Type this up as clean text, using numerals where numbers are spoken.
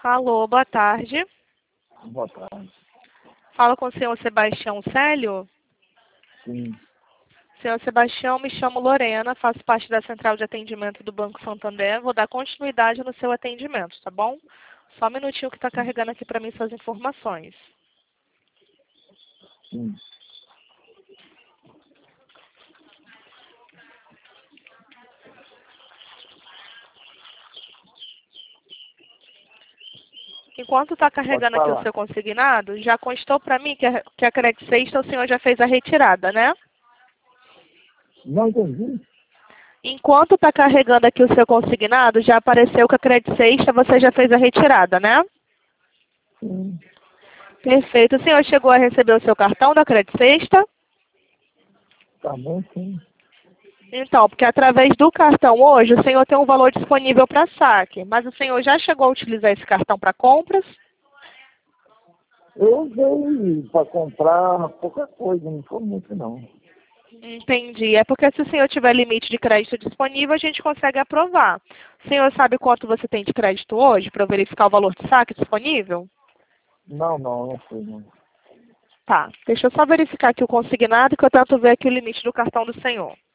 Alô, boa tarde. Boa tarde. Falo com o senhor Sebastião Célio. Sim. Senhor Sebastião, me chamo Lorena, faço parte da central de atendimento do Banco Santander. Vou dar continuidade no seu atendimento, tá bom? Só um minutinho que está carregando aqui para mim suas informações. Sim. Enquanto está Pode carregando aqui o falar. seu consignado, já constou para mim que a Credit Sexta o senhor já fez a retirada, né? Não entendi? Enquanto está carregando aqui o seu consignado, já apareceu que a Credit Sexta você já fez a retirada, né? Sim. Perfeito. O senhor chegou a receber o seu cartão da Credit Sexta? Tá bom, sim. Então, porque através do cartão hoje, o senhor tem um valor disponível para saque. Mas o senhor já chegou a utilizar esse cartão para compras? Eu usei para comprar pouca coisa, não foi muito não. Entendi. É porque se o senhor tiver limite de crédito disponível, a gente consegue aprovar. O senhor sabe quanto você tem de crédito hoje para eu verificar o valor de saque disponível? Não foi não. Tá. Deixa eu só verificar aqui o consignado que eu tento ver aqui o limite do cartão do senhor.